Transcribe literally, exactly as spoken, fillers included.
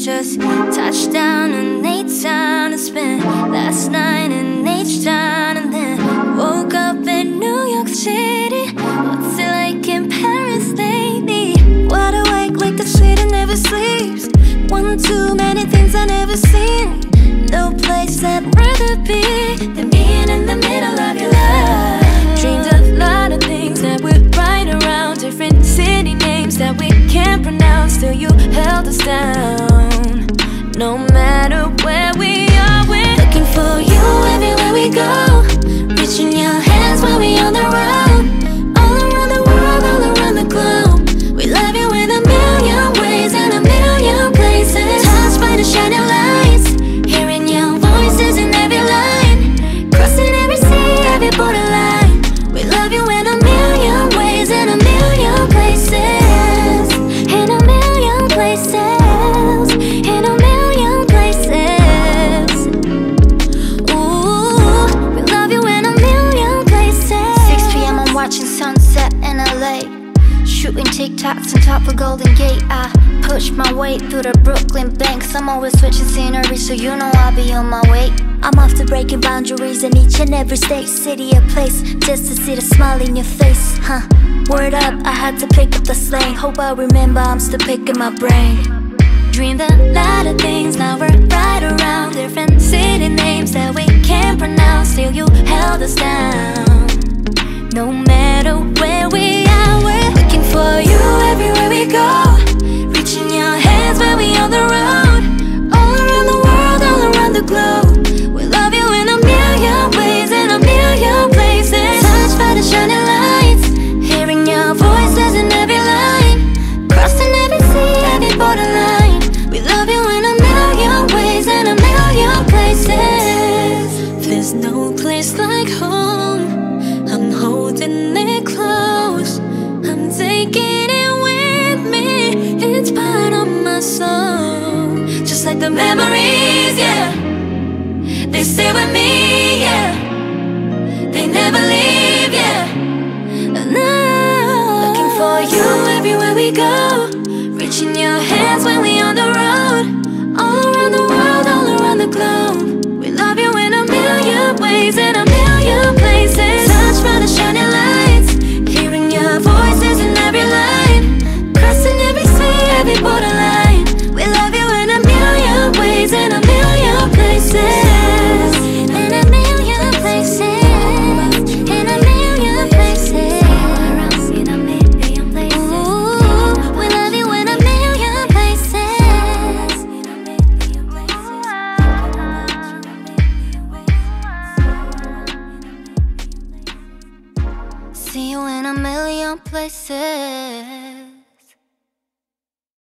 just touched down in H-Town and spent last night in H-Town, and then woke up in New York City. What's it like in Paris lately? Wide awake like the city never sleeps. One too many things I never seen. No place I'd rather be than being in the middle of your life. Dreamed a lot of things that would ride around, different city names that we can't pronounce. Still you held us down. No matter where we are, we're looking for you everywhere we go. Reaching your hands while we on the road. All around the world, all around the globe. We love you in a million ways and a million places. Touched by the shining lights, hearing your voices in every line, crossing every sea, every borderline. We love you in a million ways and a million places. In a million places. In a million places. Ooh, we love you in a million places. six p m I'm watching sunset in L A, shooting TikToks on top of Golden Gate. I push my way through the Brooklyn banks. I'm always switching scenery, so you know I'll be on my way. I'm off to breaking boundaries in each and every state, city or place, just to see the smile in your face, huh? Word up, I had to pick up the slang. Hope I remember, I'm still picking my brain. Dreamed a lot of things, now we're right around, different city names that we can't pronounce. Still you held us down. No matter where we are, we're looking for you everywhere we go. Reaching your hands when we on the road. All around the world, all around the globe. We love you in a million ways and a million places. Touched by the shining lights, hearing your voices in every line, crossing every sea, every borderline. We love you in a million ways and a million places. There's no place like home. I'm holding it close. I'm taking it with me. It's part of my soul. Just like the memories, yeah. They stay with me, yeah. They never leave, yeah. No. Looking for you everywhere we go. Reaching your hands when we on the road. All around the world, all around the globe. We love you in a million ways and a million places. Touched by the shining lights, hearing your voices in every line, crossing every sea, every borderline. We love you in a million ways and a million places. In a million places. In a million places. In a million places. Ooh, we love you in a million places. See you in a million places.